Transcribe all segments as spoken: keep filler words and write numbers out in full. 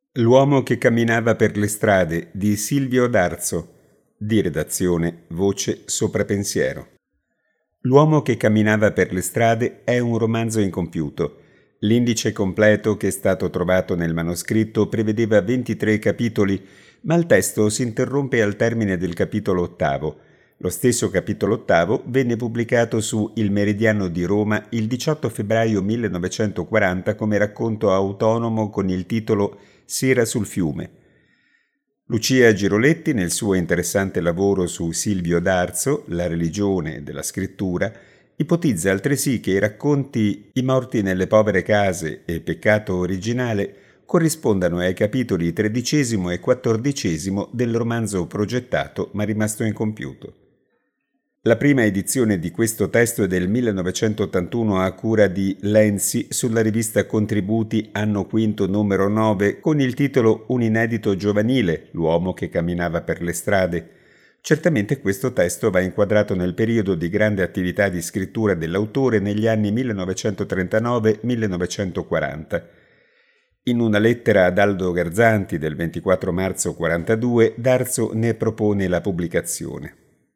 L'uomo che camminava per le strade di Silvio D'Arzo, di redazione Voce Sopra Pensiero. L'uomo che camminava per le strade è un romanzo incompiuto. L'indice completo che è stato trovato nel manoscritto prevedeva ventitré capitoli, ma il testo si interrompe al termine del capitolo ottavo. Lo stesso capitolo ottavo venne pubblicato su Il Meridiano di Roma il diciotto febbraio millenovecentoquaranta come racconto autonomo con il titolo Sera sul fiume. Lucia Giroletti, nel suo interessante lavoro su Silvio D'Arzo, La religione della scrittura, ipotizza altresì che i racconti I morti nelle povere case e Peccato originale corrispondano ai capitoli tredicesimo e quattordicesimo del romanzo progettato ma rimasto incompiuto. La prima edizione di questo testo è del millenovecentottantuno a cura di Lenzi sulla rivista Contributi anno quinto numero nove con il titolo Un inedito giovanile, l'uomo che camminava per le strade. Certamente questo testo va inquadrato nel periodo di grande attività di scrittura dell'autore negli anni millenovecentotrentanove millenovecentoquaranta. In una lettera ad Aldo Garzanti del ventiquattro marzo quarantadue, D'Arzo ne propone la pubblicazione.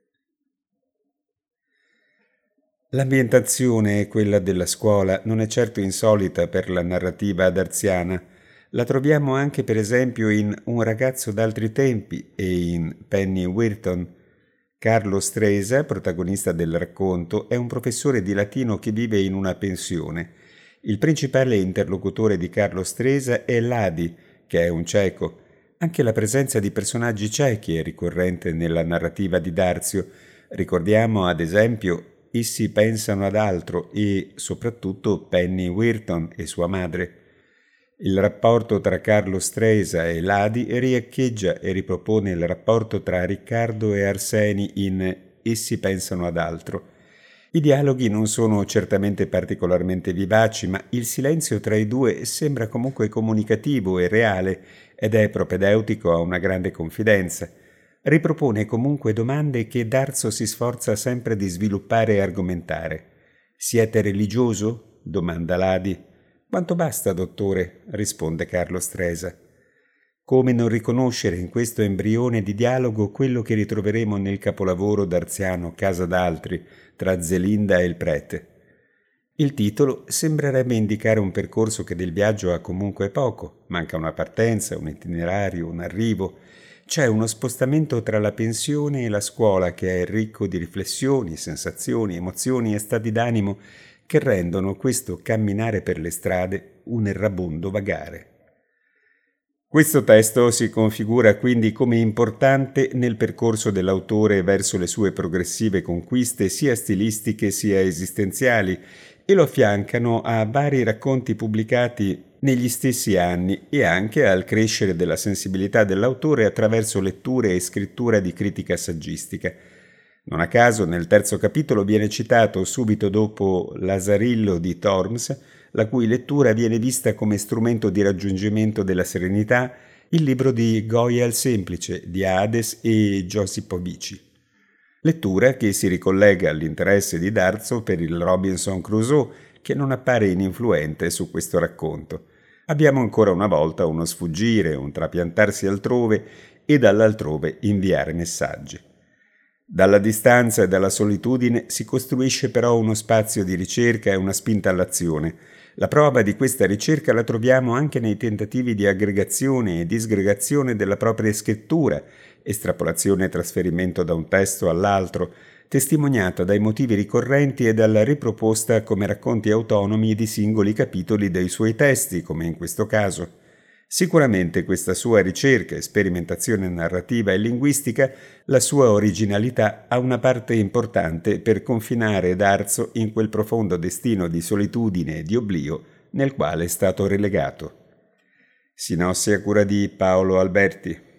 L'ambientazione, quella della scuola, non è certo insolita per la narrativa darziana. La troviamo anche per esempio in Un ragazzo d'altri tempi e in Penny Carlo Stresa, protagonista del racconto, è un professore di latino che vive in una pensione. Il principale interlocutore di Carlo Stresa è Ladi, che è un cieco. Anche la presenza di personaggi ciechi è ricorrente nella narrativa di Darzio. Ricordiamo ad esempio Essi pensano ad altro e, soprattutto, Penny Wirton e sua madre. Il rapporto tra Carlo Stresa e Ladi riecheggia e ripropone il rapporto tra Riccardo e Arseni in Essi pensano ad altro. I dialoghi non sono certamente particolarmente vivaci, ma il silenzio tra i due sembra comunque comunicativo e reale ed è propedeutico a una grande confidenza. Ripropone comunque domande che D'Arzo si sforza sempre di sviluppare e argomentare. «Siete religioso?» domanda Ladi. «Quanto basta, dottore?» risponde Carlo Stresa. Come non riconoscere in questo embrione di dialogo quello che ritroveremo nel capolavoro darziano Casa d'altri, tra Zelinda e il prete? Il titolo sembrerebbe indicare un percorso che del viaggio ha comunque poco. Manca una partenza, un itinerario, un arrivo. C'è uno spostamento tra la pensione e la scuola che è ricco di riflessioni, sensazioni, emozioni e stati d'animo che rendono questo camminare per le strade un errabondo vagare. Questo testo si configura quindi come importante nel percorso dell'autore verso le sue progressive conquiste sia stilistiche sia esistenziali e lo affiancano a vari racconti pubblicati negli stessi anni e anche al crescere della sensibilità dell'autore attraverso letture e scrittura di critica saggistica. Non a caso nel terzo capitolo viene citato subito dopo Lazarillo di Tormes, la cui lettura viene vista come strumento di raggiungimento della serenità, il libro di Goya il Semplice di Hades e Josipovici. Lettura che si ricollega all'interesse di D'Arzo per il Robinson Crusoe, che non appare ininfluente su questo racconto. Abbiamo ancora una volta uno sfuggire, un trapiantarsi altrove e dall'altrove inviare messaggi. Dalla distanza e dalla solitudine si costruisce però uno spazio di ricerca e una spinta all'azione. La prova di questa ricerca la troviamo anche nei tentativi di aggregazione e disgregazione della propria scrittura, estrapolazione e trasferimento da un testo all'altro, testimoniata dai motivi ricorrenti e dalla riproposta come racconti autonomi di singoli capitoli dei suoi testi, come in questo caso. Sicuramente questa sua ricerca, sperimentazione narrativa e linguistica, la sua originalità ha una parte importante per confinare D'Arzo in quel profondo destino di solitudine e di oblio nel quale è stato relegato. Sinossi a cura di Paolo Alberti.